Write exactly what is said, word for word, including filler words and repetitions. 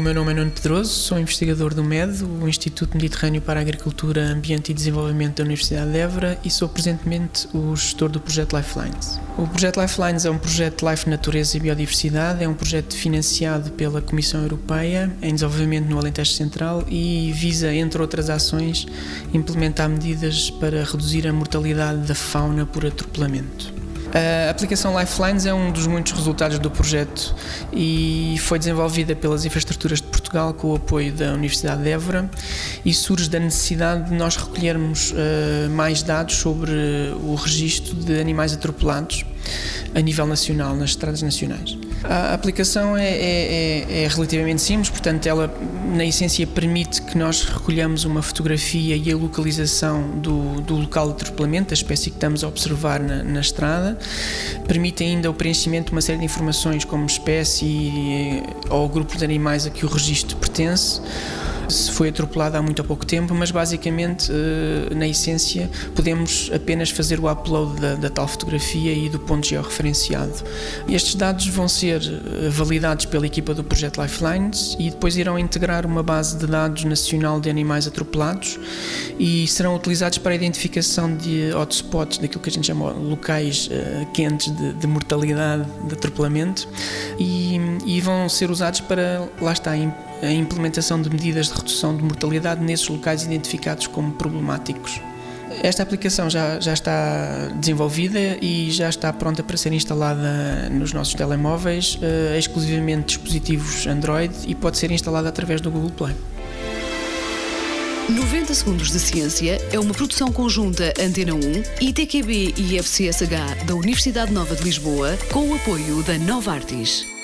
meu nome é Nuno Pedroso, sou investigador do M E D, o Instituto Mediterrâneo para a Agricultura, Ambiente e Desenvolvimento da Universidade de Évora, e sou presentemente o gestor do projeto Lifelines. O projeto Lifelines é um projeto de Life, Natureza e Biodiversidade, é um projeto financiado pela Comissão Europeia em desenvolvimento no Alentejo Central e visa, entre outras ações, implementar medidas para reduzir a mortalidade da fauna por atropelamento. A aplicação Lifelines é um dos muitos resultados do projeto e foi desenvolvida pelas Infraestruturas de Portugal com o apoio da Universidade de Évora e surge da necessidade de nós recolhermos uh, mais dados sobre o registro de animais atropelados a nível nacional, nas estradas nacionais. A aplicação é, é, é relativamente simples, portanto ela na essência permite que nós recolhamos uma fotografia e a localização do, do local de atropelamento, da espécie que estamos a observar na, na estrada, permite ainda o preenchimento de uma série de informações como espécie ou grupo de animais a que o registro pertence, se foi atropelado há muito ou pouco tempo, mas basicamente, na essência, podemos apenas fazer o upload da, da tal fotografia e do ponto georreferenciado. Estes dados vão ser validados pela equipa do projeto Lifelines e depois irão integrar uma base de dados nacional de animais atropelados e serão utilizados para a identificação de hotspots, daquilo que a gente chama locais uh, quentes de, de mortalidade, de atropelamento, e, e vão ser usados para, lá está, a implementação de medidas de redução de mortalidade nesses locais identificados como problemáticos. Esta aplicação já, já está desenvolvida e já está pronta para ser instalada nos nossos telemóveis, uh, exclusivamente dispositivos Android, e pode ser instalada através do Google Play. noventa Segundos de Ciência é uma produção conjunta Antena um, I T Q B e F C S H da Universidade Nova de Lisboa, com o apoio da Novartis.